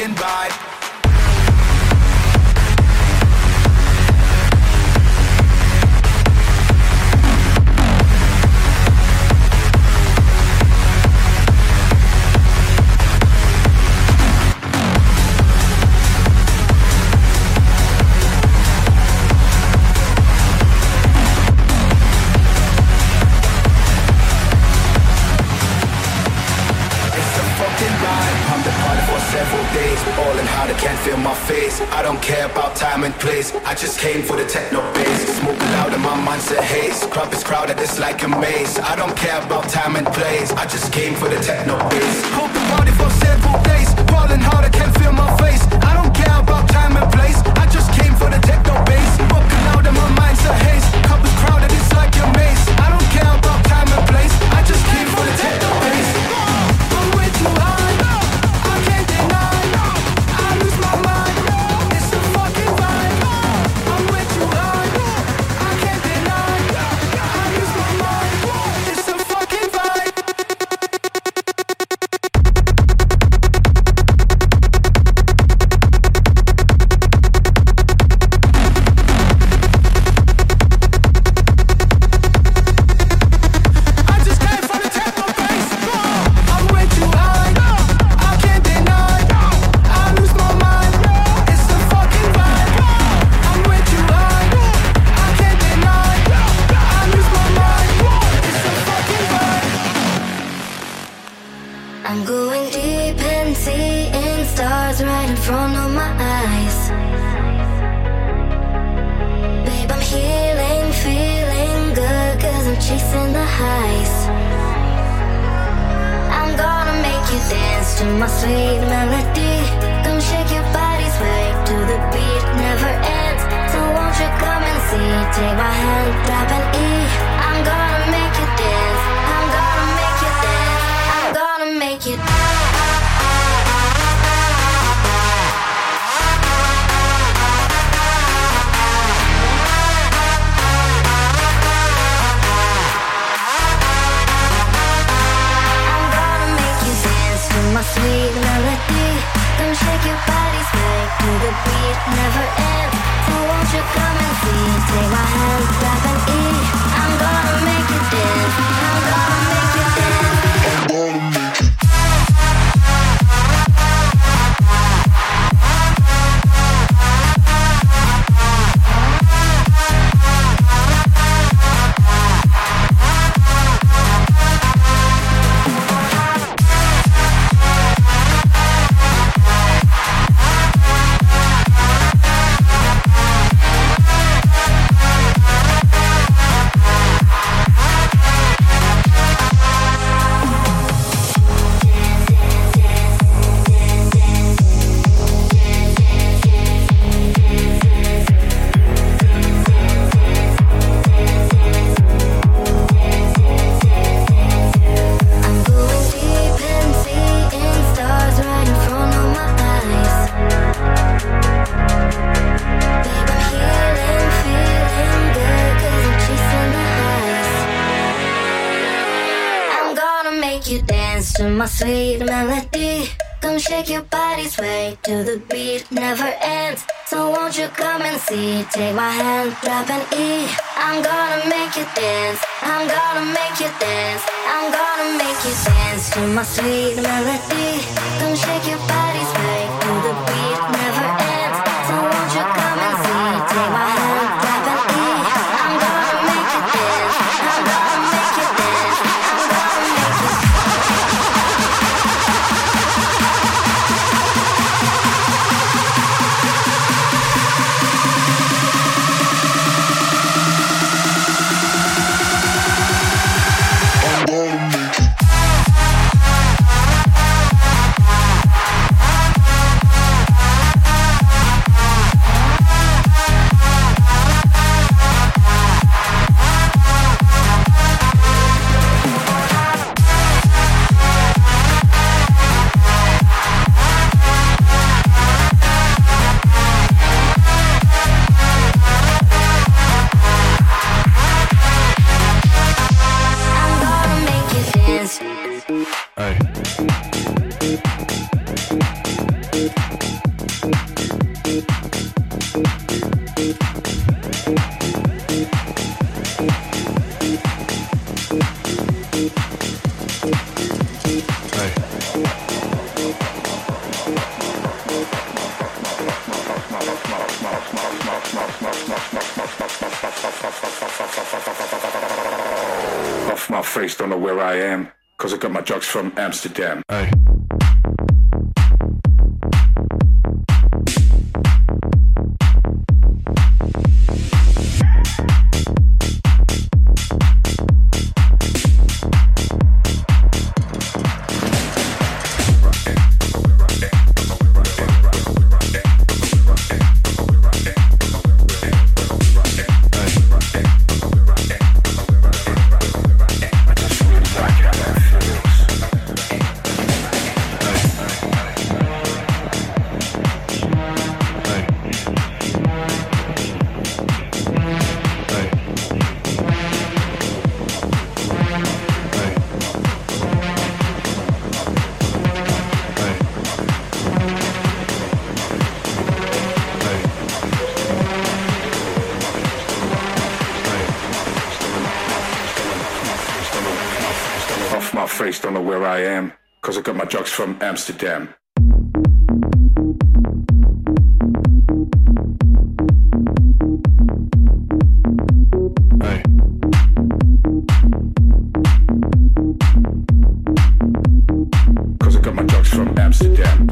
fucking vibe. I don't care about time and place. I just came for the techno bass. Smoking loud and my mind's a haze. Club is crowded, it's like a maze. I don't care about time and place. I just came for the techno bass. Hold the party for several days. Falling hard, I can't feel my face. I don't care about time and place. I just came for the techno bass. Smoking loud and my mind's a haze. Club is crowded, it's like a maze. I don't care about time and place. I just came for the techno bass. I'm way too high. I can't deny. I lose my mind. Sweet melody, come shake your body, sway to the beat, never ends. So won't you come and see? Take my hand, drop an E. I'm gonna make you dance. I'm gonna make you dance. I'm gonna make you dance to my sweet melody. Come shake your body, sway to the beat, never ends. So won't you come and see? Take my hand, drop an E. I'm gonna make you dance. I'm gonna make you dance. I'm gonna make you dance. face, don't know where I am, cause I got my drugs from Amsterdam. Hey. Face, don't know where I am, cause I got my drugs from Amsterdam. Hey. Cause I got my drugs from Amsterdam.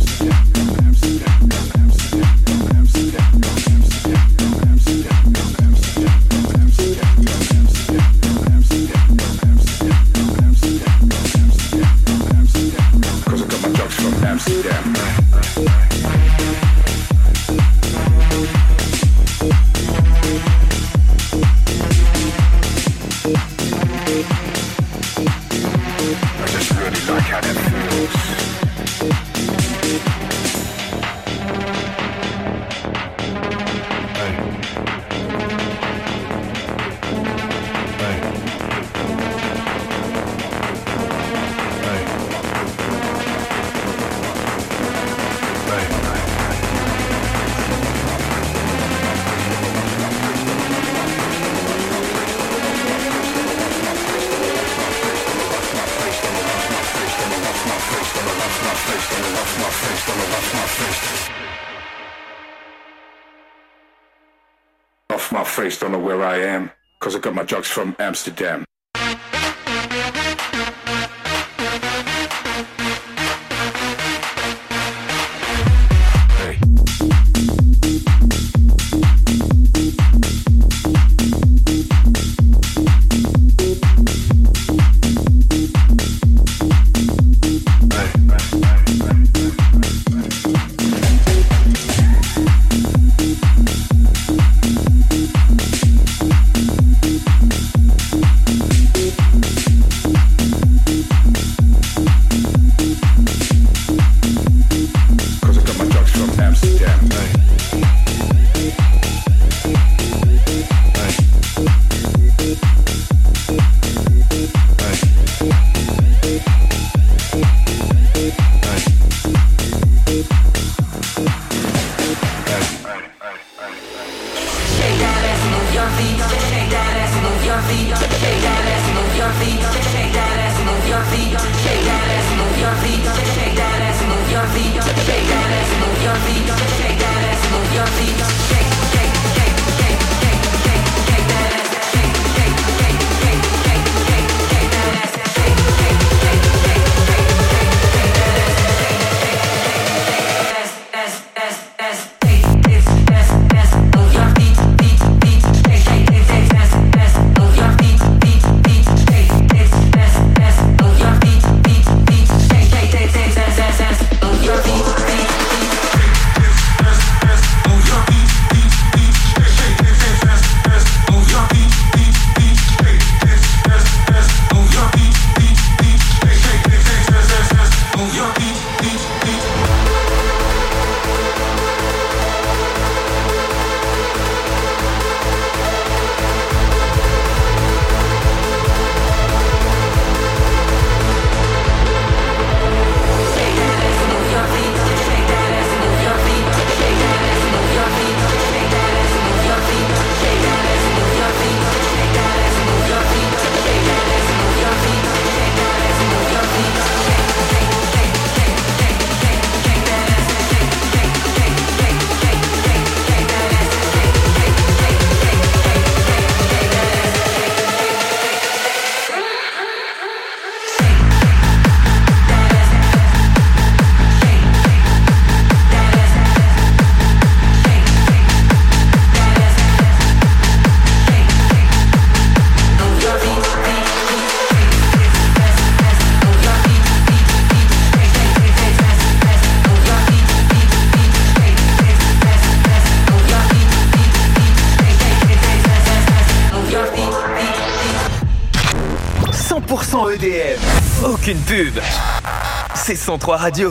Off my face, don't know where I am, cause I got my drugs from Amsterdam. EDM. Aucune pub. C'est 103 Radio.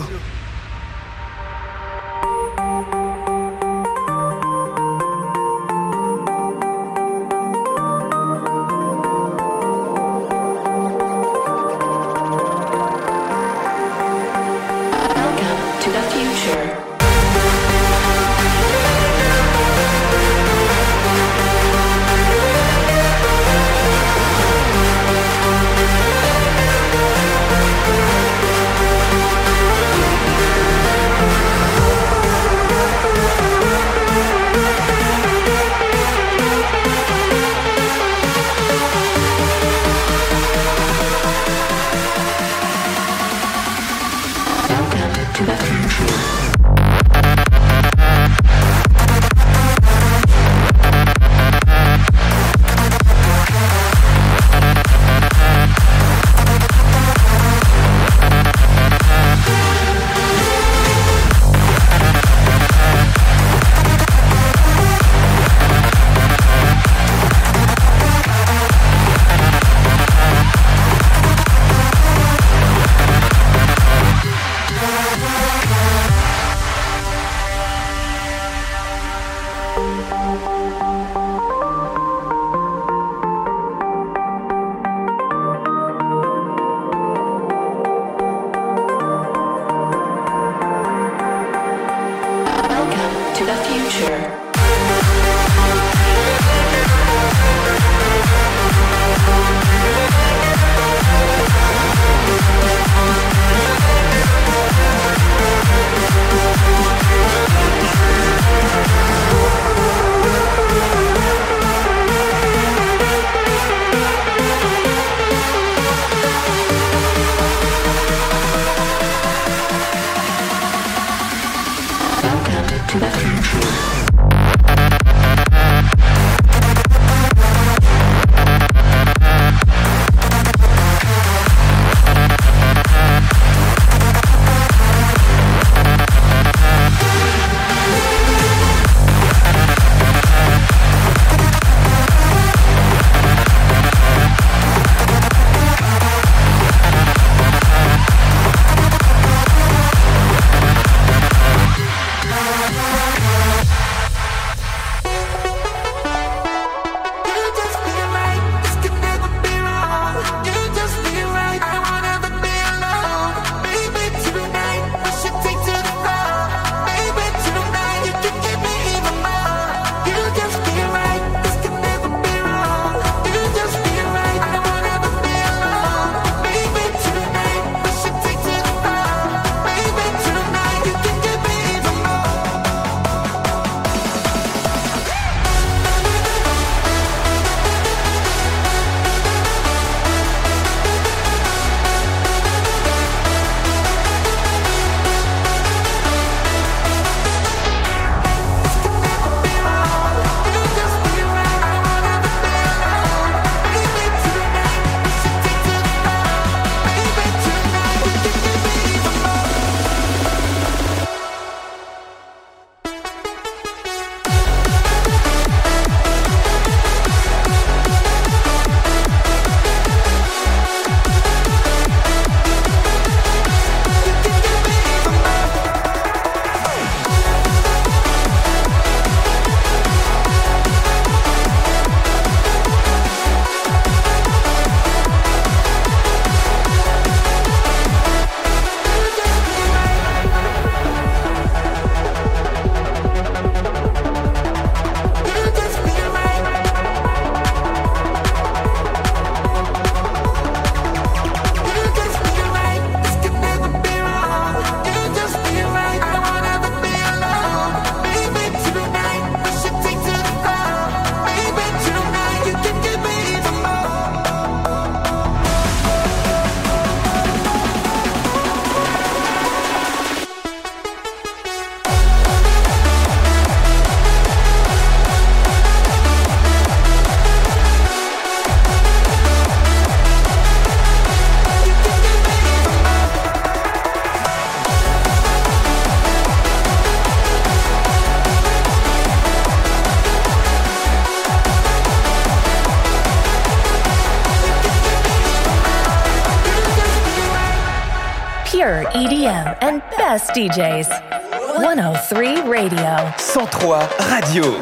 EDM and best DJs. 103 Radio. 103 Radio.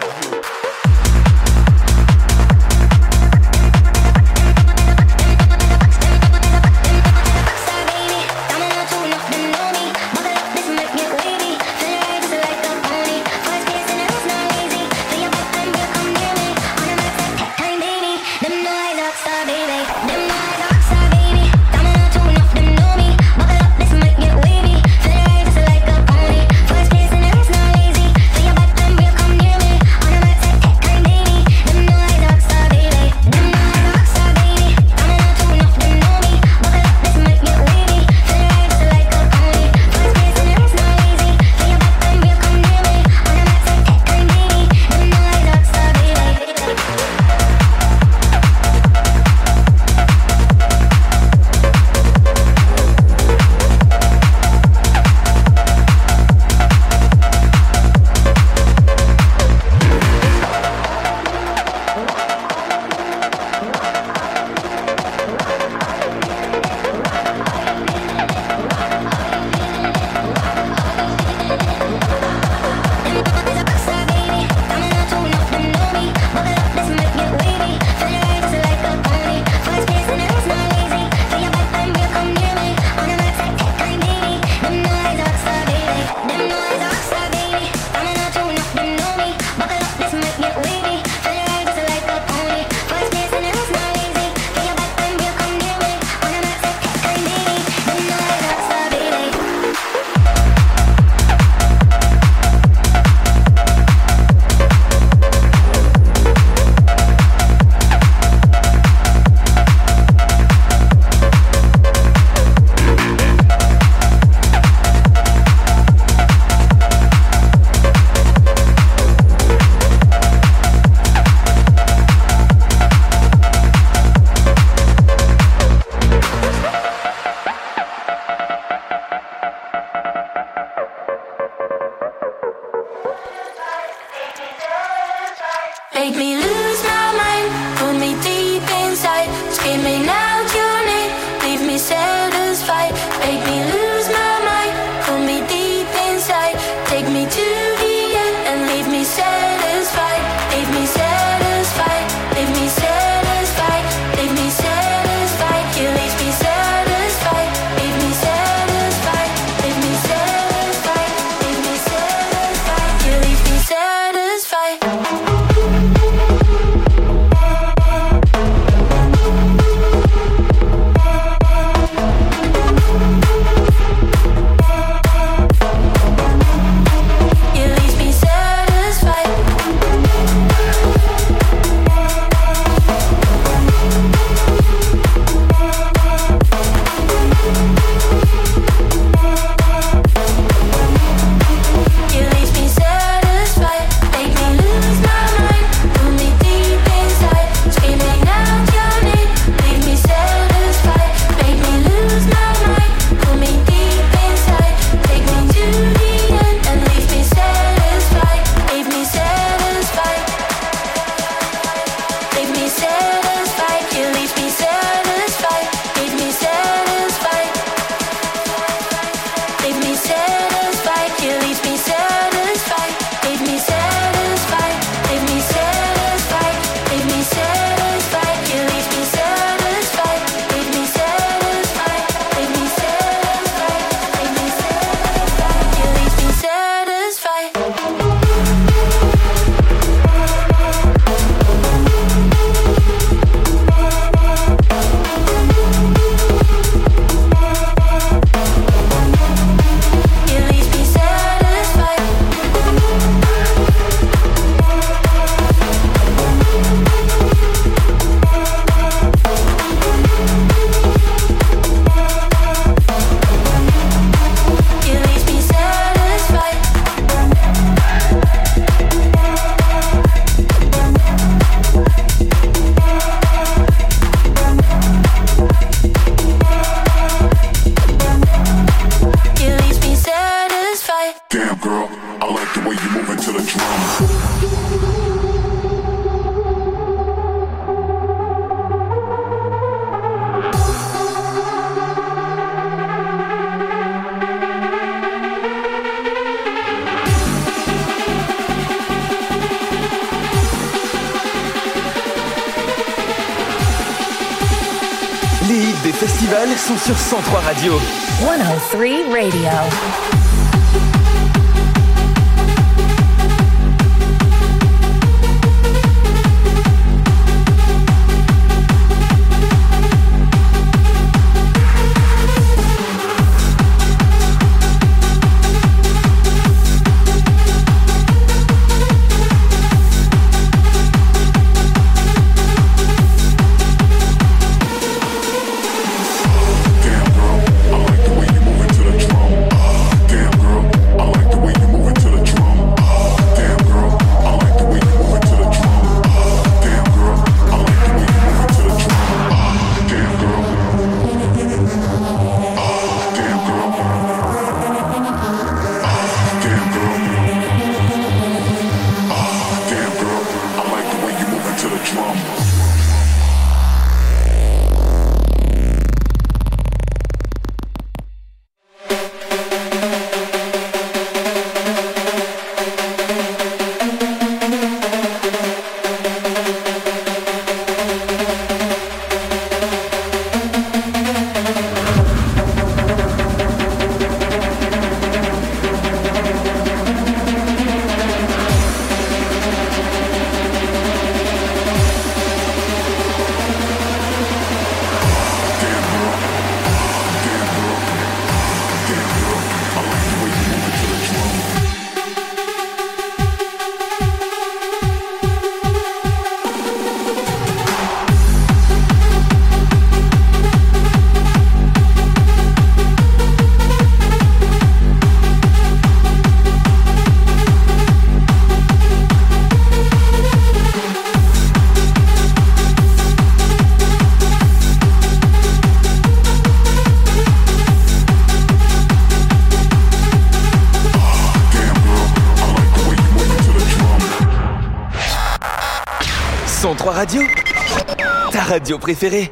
festivals sont sur 103 Radio. 103 Radio. Radio, ta radio préférée.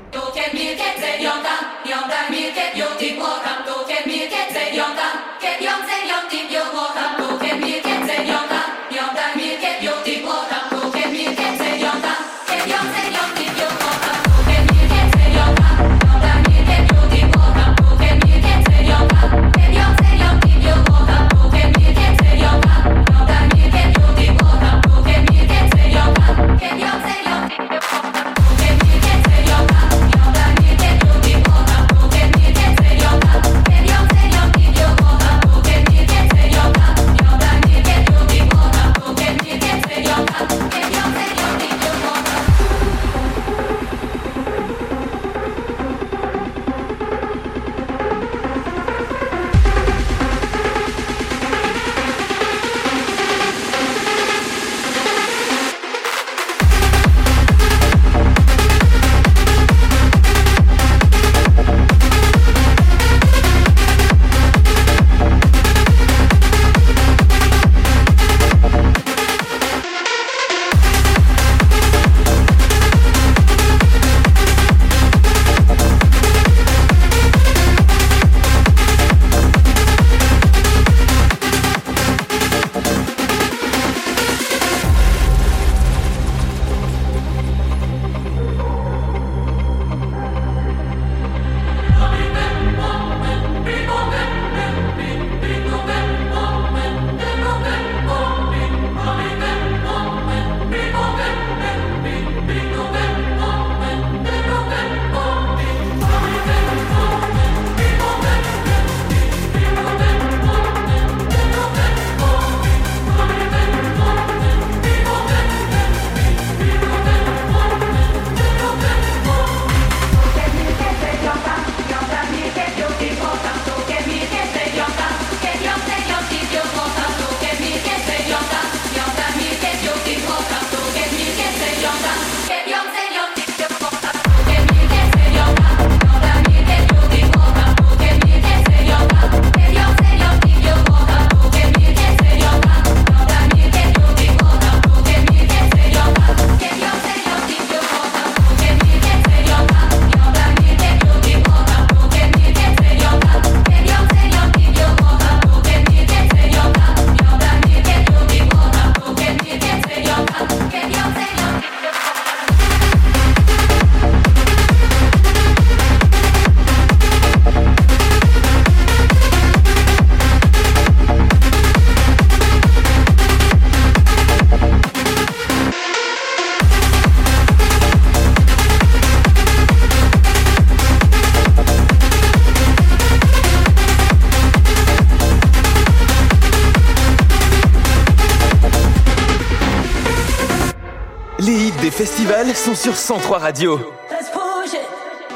festivals sont sur 103 Radio. Let's push it.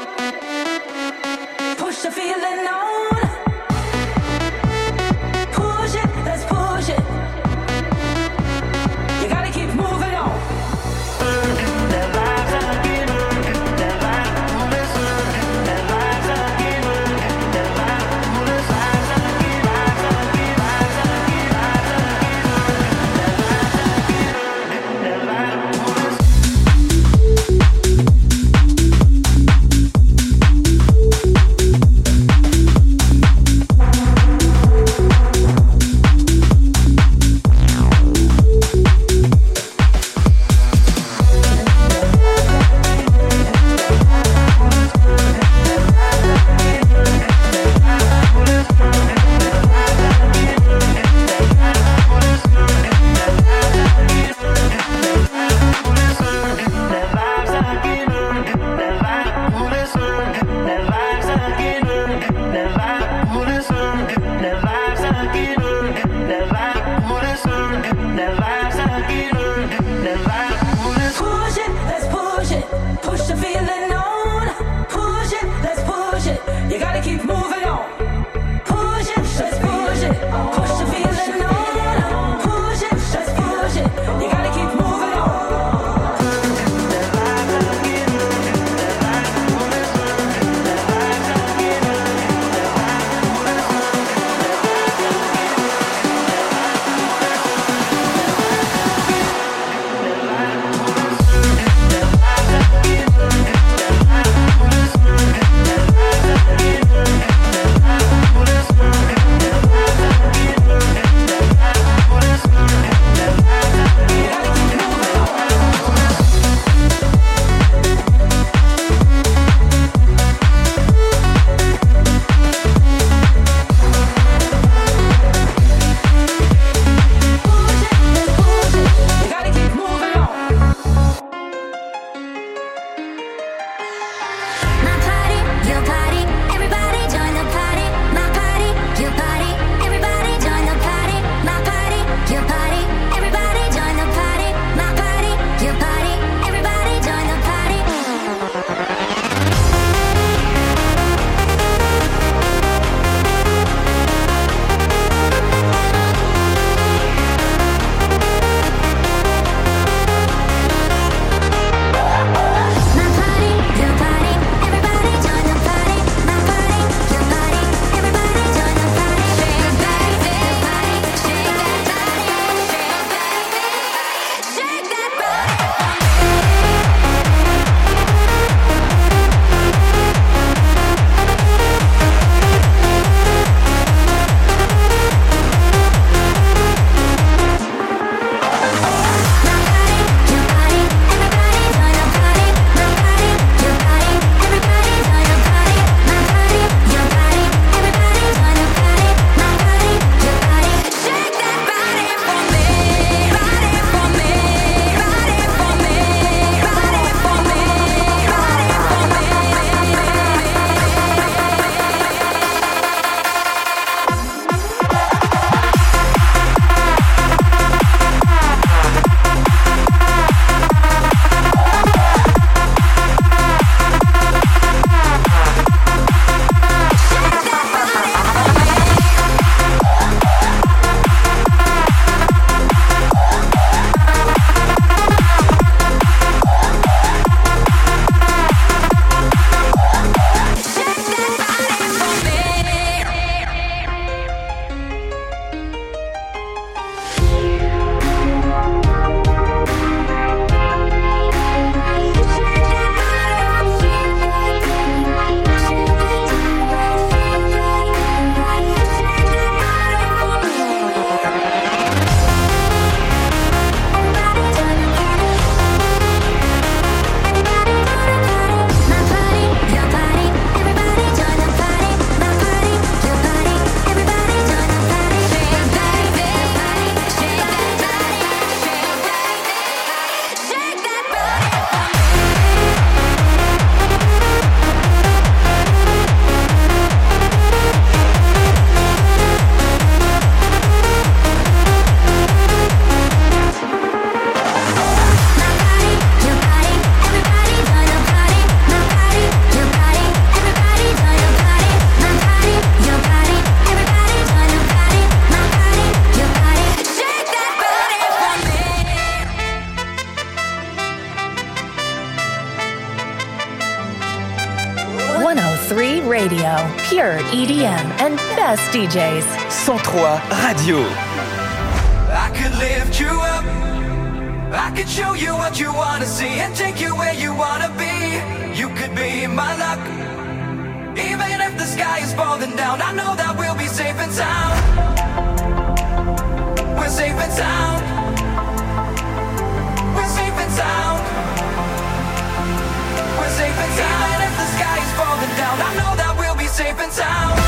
Push the feeling on. Push it, let's push it. You gotta keep moving on. pure EDM and best DJs. 103 Radio. I could lift you up. I could show you what you wanna see and take you where you wanna be. You could be my luck. Even if the sky is falling down, I know that we'll be safe and sound. We're safe and sound. We're safe and sound. We're safe and sound. Even if the sky is falling down, I know that we'll be safe and sound.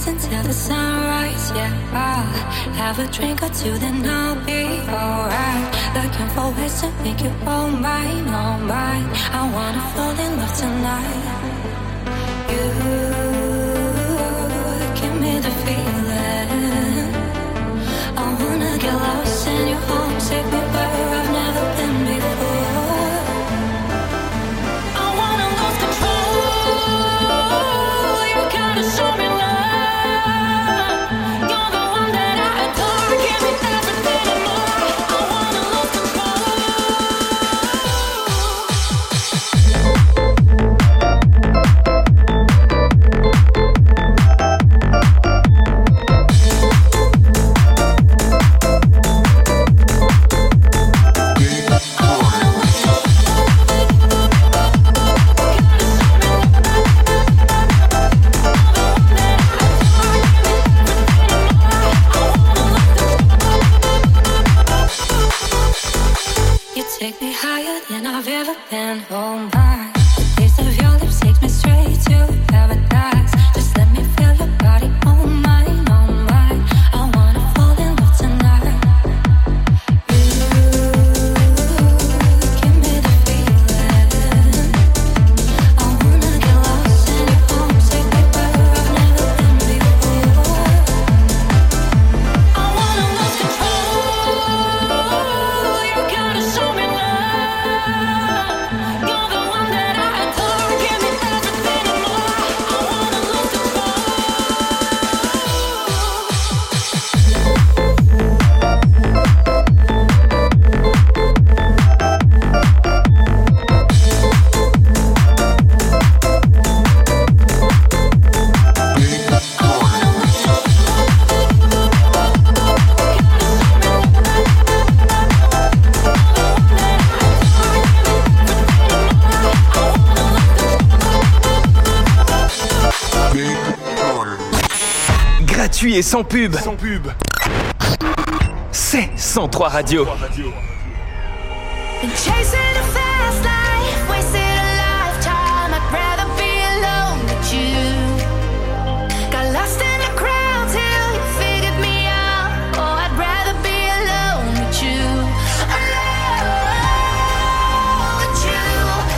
dance until the sunrise, yeah. I'll have a drink or two, then I'll be alright. Looking for ways to make you all mine, all mine. I wanna fall in love tonight. You give me the feeling. I wanna get lost in your home, take me where I've never been before. I wanna lose control. You gotta show me love. You're the one that I adore. Give me everything and more. I wanna lose take me higher than I've ever been. Oh my, the taste of your lips takes me straight to paradise. Just let me feel your body on mine, on mine. I wanna fall in love tonight. You give me the feeling. I wanna get lost in your arms, take me where I've never been before. I wanna lose control. You gotta show me. You're the one that I adore. Give me everything and more. I wanna lose control. Gratuit et sans pub. C'est 103 Radio. Been chasing a fast life, wasted a lifetime. I'd rather be alone with you. Got lost in the crowd till you figured me out. Oh, I'd rather be alone with you. Alone with you.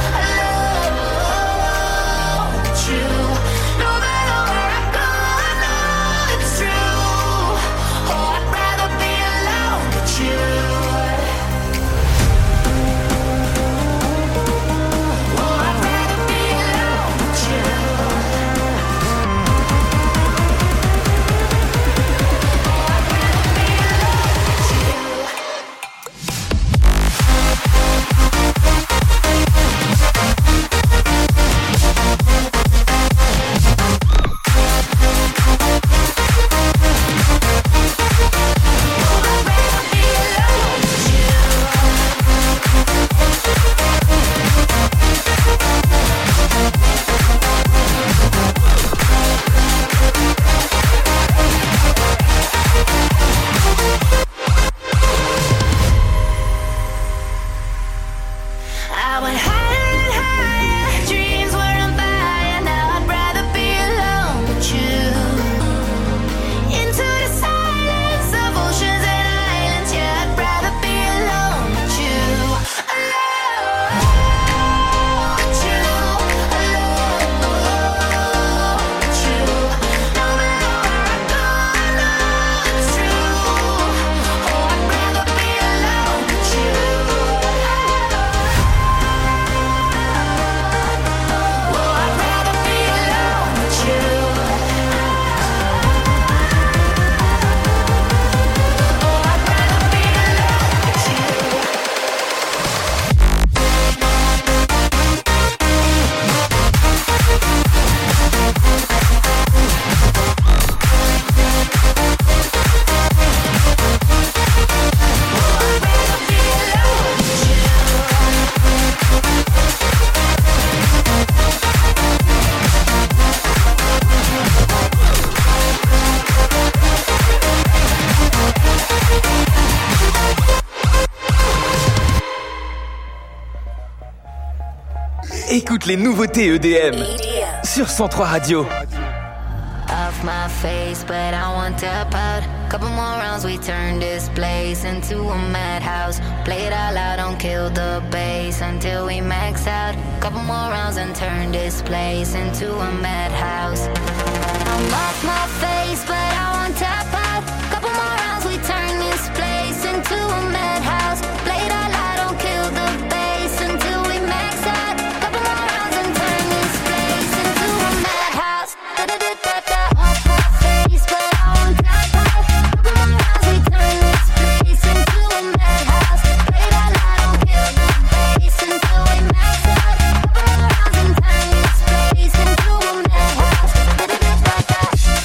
Alone with you. No matter where I go, I know it's true. Oh, I'd rather be alone with you. I went higher and higher, dreams were on fire. Now I'd rather be alone with you. Into the silence of oceans and islands. Yeah, I'd rather be alone with you. Alone with you. Alone with you. No matter where I go, I know it's true. Oh, I'd rather be alone with you. Écoute les nouveautés EDM sur 103 Radio. I've off my face, but I won't tap out. Couple more rounds, we turn this place into a madhouse. Play it all out, don't kill the bass until we max out. Couple more rounds and turn this place into a madhouse. I'm off my face, but I won't tap out. Couple more rounds, we turn this place into a madhouse. Play it all out, don't kill the bass until we max out. Couple more rounds and turn this place into a madhouse. Da-da-da-da-da. Off my face, but I won't tap out. Couple more rounds, we turn this place into a madhouse. Play it all out, don't kill the bass until we max out. Couple more rounds and turn this place into a madhouse. Da-da-da-da-da.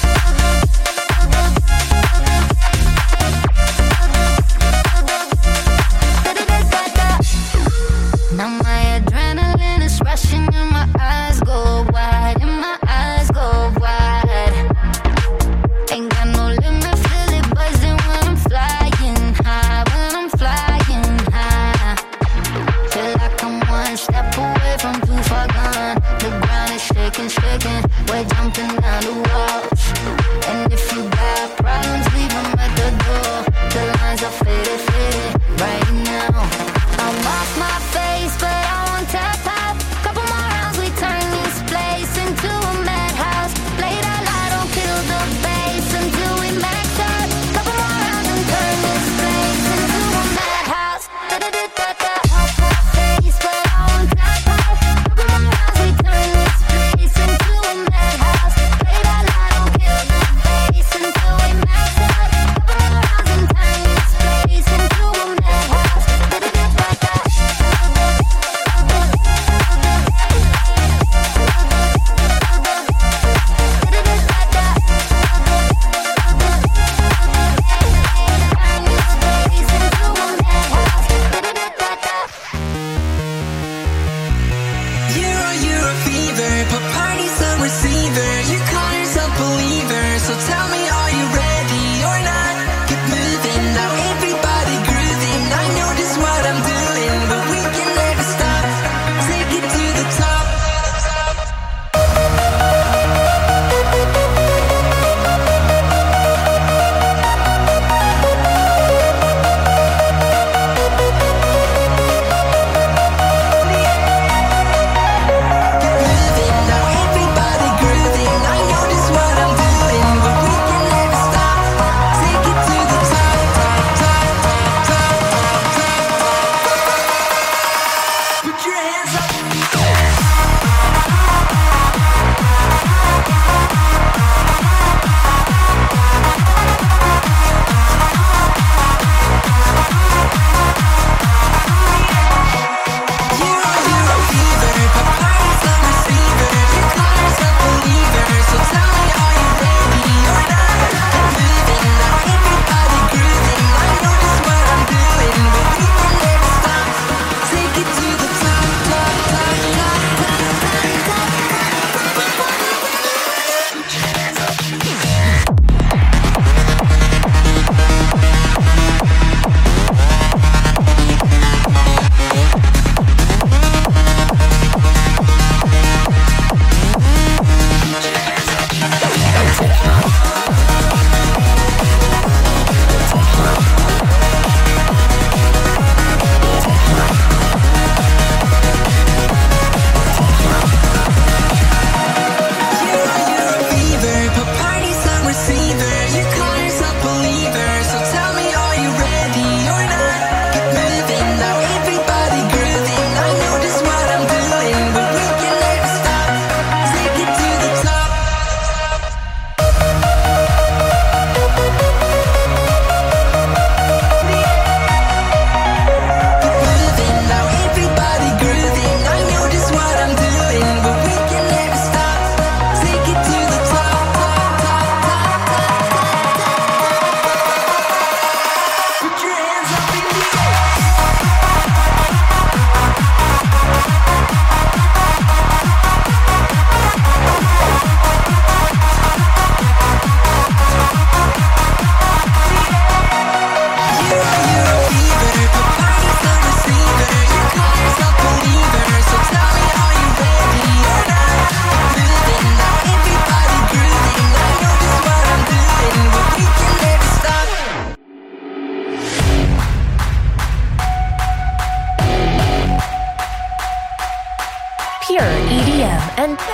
Now my adrenaline is rushing and my eyes go wide, and my eyes go wide. Ain't got no limit, feel it buzzing when I'm flying high, when I'm flying high. Feel like I'm one step away from too far gone. The ground is shaking, shaking, we're jumping down the walls. And if you got problems, leave them at the door. The lines are faded, faded right now. I'm off my face, but I won't tap out. Couple more rounds, we turn this place into a madhouse. Play it all out, don't kill the bass until we max out. Couple more rounds and turn this place into a madhouse. Da-da-da-da-da. Off my face, but I won't tap out. Couple more rounds, we turn this place into a madhouse. Play it all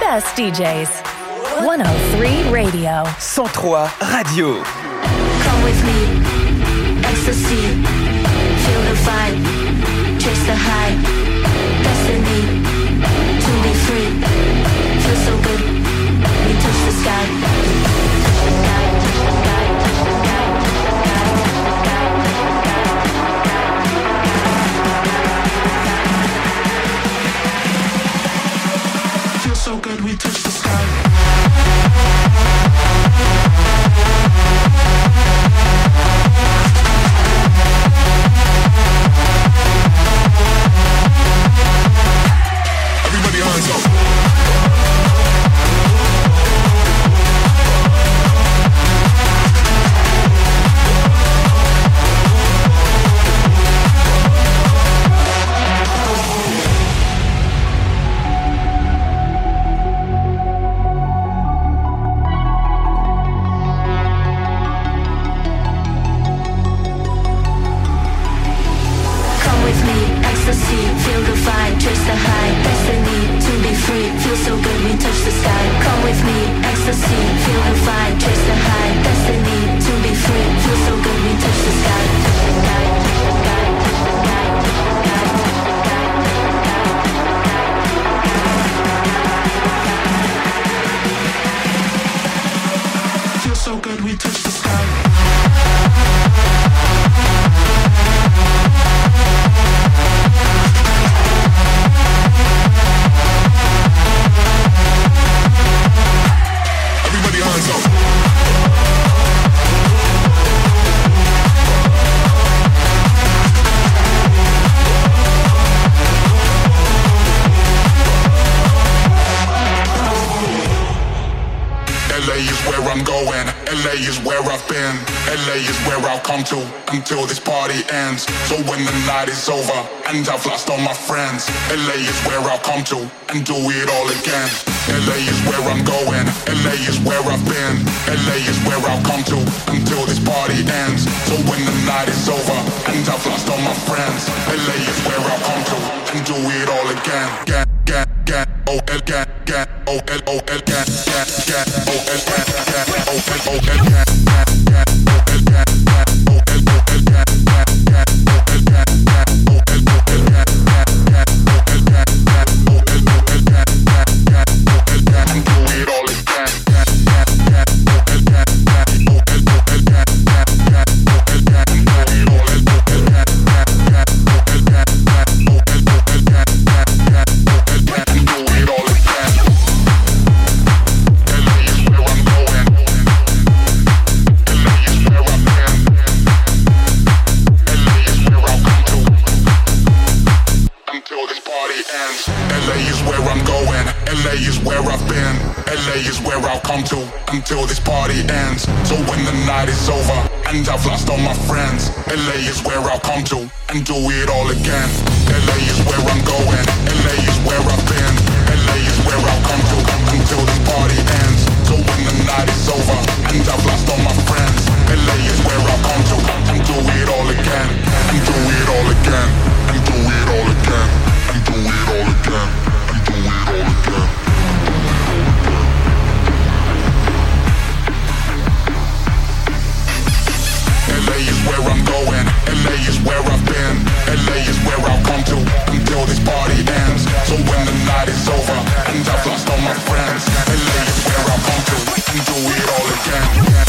best DJs. 103 Radio. 103 Radio. Come with me, ecstasy, feel the vibe, chase the high, destiny, to be free, feel so good, we touch the sky. Feel so good, we touch the sky. Everybody hands up. Until this party ends. So when the night is over and I've lost all my friends, LA is where I'll come to and do it all again. LA is where I'm going, LA is where I've been, LA is where I'll come to until this party ends. So when the night is over and I've lost all my friends, LA is where I'll come to and do it all again. Oh, again, oh, oh, again, oh, until this party ends. So when the night is over and I've lost all my friends, LA is where I'll come to and do it all again. LA is where I'm going, LA is where I've been, LA is where I'll come to until this party ends. So when the night is over and I've lost all my friends, LA is where I'll come to and do it all again, and do it all again, and do it all again, and do it all again, and do it all again. LA is where I'm going, LA is where I've been, LA is where I'll come to until this party ends. So when the night is over and I've lost all my friends, LA is where I'll come to and do it all again.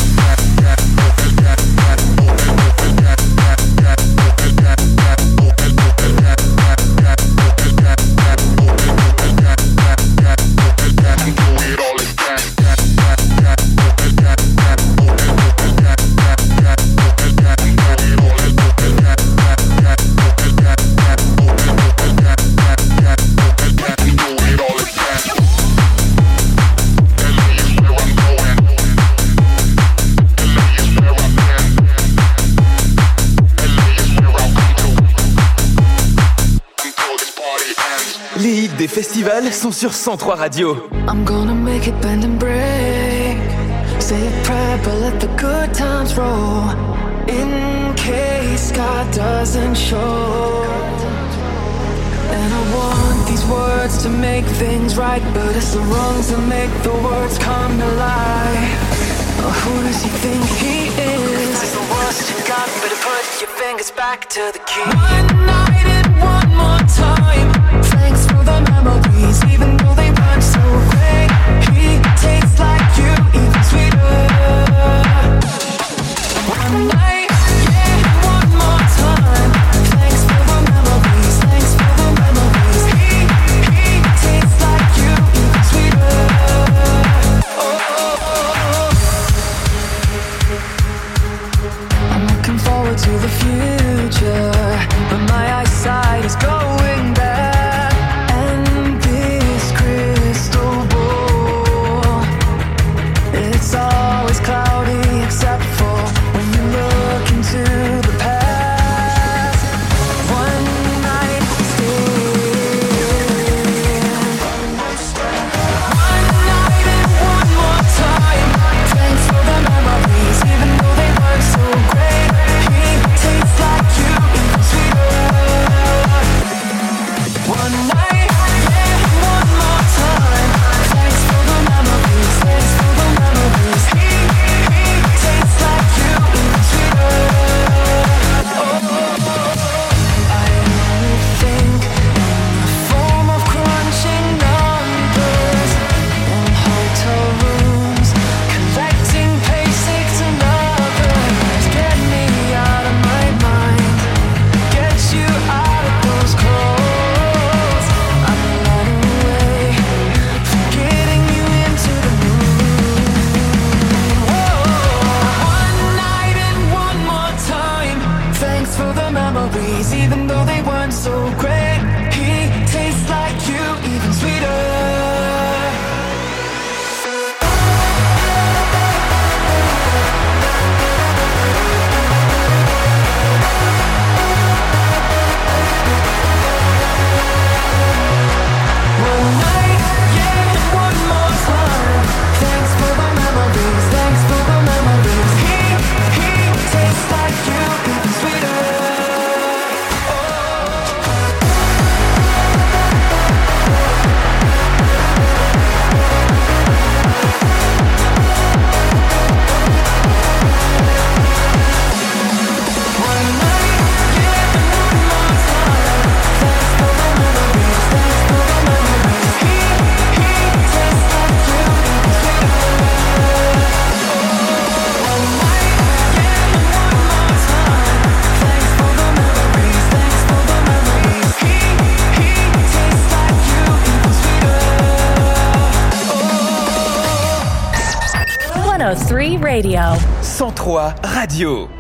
Les hits des festivals sont sur 103 Radio. I'm gonna make it bend and break. Say a prayer but let the good times roll. In case God doesn't show. And I want these words to make things right, but it's the wrongs that make the words come to life. Oh, who does he think he is? If that's the worst you got, better put your fingers back to the key. One night and one more time. Thanks for the memories, even though they weren't so great. He tastes like you, even sweeter. One night, yeah, one more time. Thanks for the memories, thanks for the memories. He tastes like you, even sweeter. I'm looking forward to the future, but my eyesight is going bad. And this crystal ball, it's always cloudy except for when you look into the past. One night stand. One night and one more time. Thanks for the memories, even though they weren't so great. He tastes like you, even sweeter. One night, yeah, one more time. Thanks for the memories, thanks for the memories. He tastes like you, even sweeter. I only think in the form of crunching numbers in hotel rooms, collecting basics and others. Get me out of my mind, get you out of those clothes. I'm running away, getting you into the mood. One night and one more time. Thanks for the memories, even though they weren't so great. He tastes like you, even sweeter. One night, yeah, one more time. Thanks for the memories, thanks for the memories. He tastes like you, even sweeter. One night, yeah, one more time. Thanks for the memories, thanks for the memories. He tastes like you, even sweeter. One night, yeah, one more time. Thanks for the memories, thanks for the memories. He tastes like you, even sweeter. 103 Radio. 103 Radio.